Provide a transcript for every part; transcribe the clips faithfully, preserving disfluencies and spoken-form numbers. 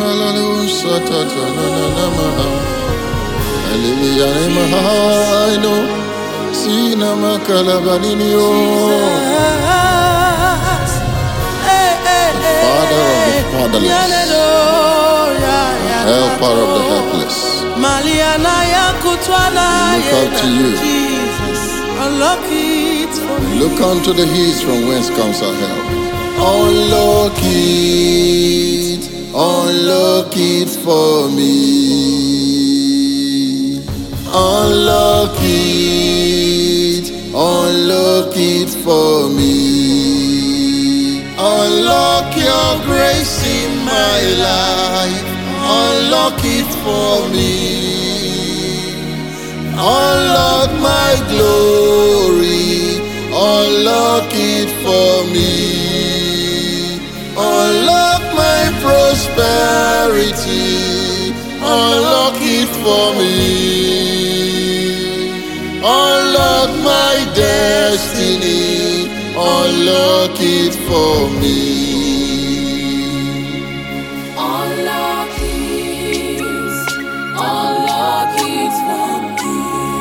fatherless, helper of the helpless. We look up to you. We look unto the hills from whence comes our help. Unlock it, unlock it for me. Unlock it, unlock it for me. Unlock your grace in my life. Unlock it for me. Unlock my glory. Unlock it for me. Unlock my prosperity. Unlock it for me. Unlock my destiny. Unlock it for me. Unlock it, unlock it for me.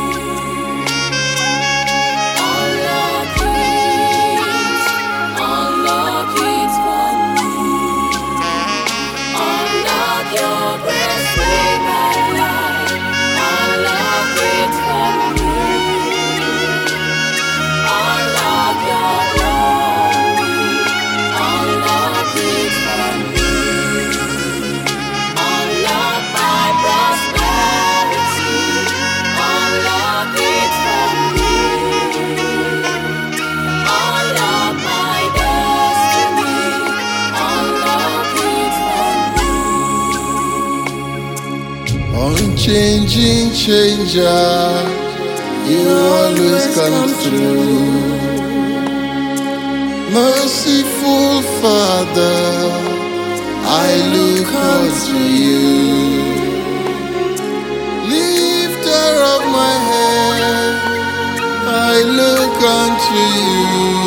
Unlock it, unlock it for me. Unlock your grace in my life. Unlock it for me. Unlock your glory. Unlock it for me. Unlock my prosperity. Unlock it for me. Unlock my destiny. Unlock it for me. Unchanging changer, you always come through. Merciful Father, I look unto you. Lifter of my head, I look unto you.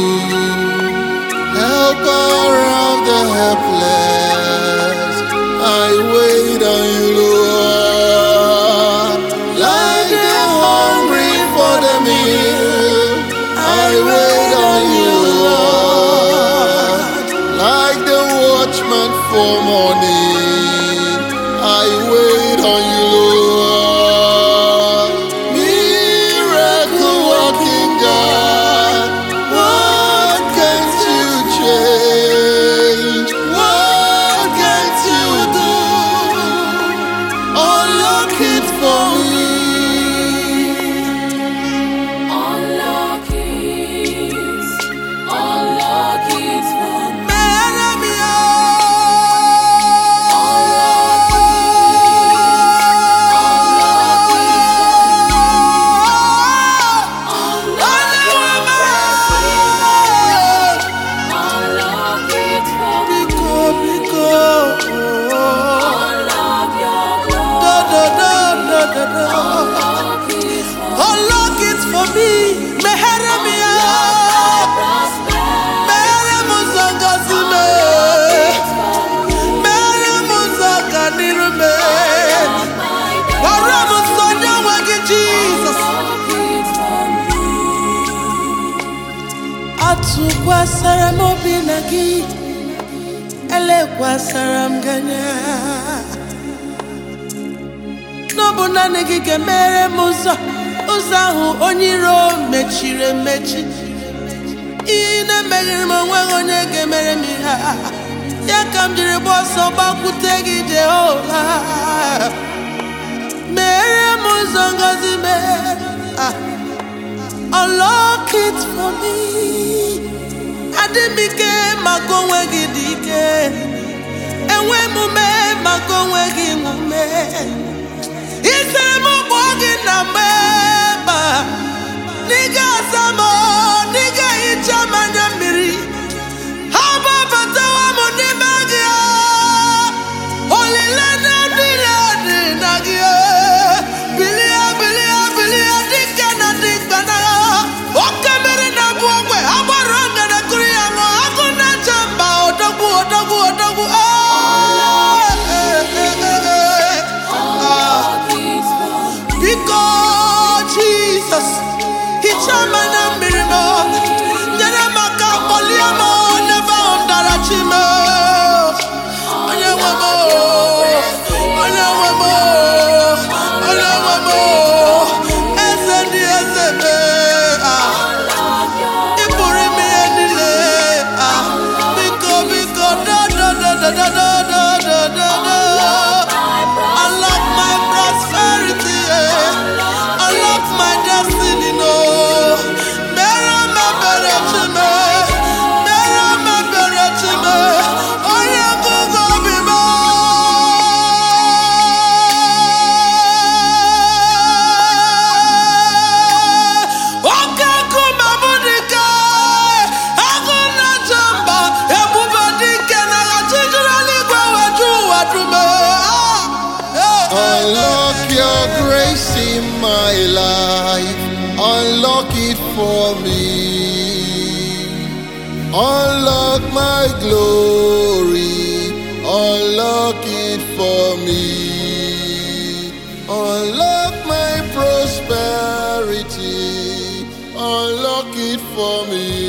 Helper of the helpless, I wait on you, Lord. Like the hungry for the meal, I wait on you, Lord. Like the watchman for morning, I wait on you, Lord. Miracle working God, what can't you change? What can't you do? Unlock it for me. Unlock it, unlock it for me. Unlock it for me. Meheremia. Mere muzanga zime. Mere muzanga nirume. Wara musonya wagi Jesus. Atu kwa saram obinagi. Ele kwa saram ganya. N'ọbụna negi ga-emere m ụzọ ụzọ ahụ onye iro mechiri emechi. Ihe na-emeghịrị m onweghị onye ga-emere m ihe a. Ya ka m jiri gba ọsọ gbakwute gị Jehova. Mere m ụzọ ngọzi mee. Unlock it for me. Adị m ike maka onwe gị dị ike. Enwe emume maka onwe gị emume. Isere m ụgbọ gị na mmeba. N'iga asamo, n'iga hicha manya mmiri. Ha gbabatawa m n'ime gị. Olile na ndịle dị na gị. Bilie, bilie, bilie, dịka na dịka na ya. Oke mmiri na-abụ ogwe, agbara ngana kụrụ ya ṅụọ. Agụ na-eche mba, odogwu, odogwu, odogwu. grace in my life, unlock it for me. Unlock my glory, unlock it for me. Unlock my prosperity, unlock it for me.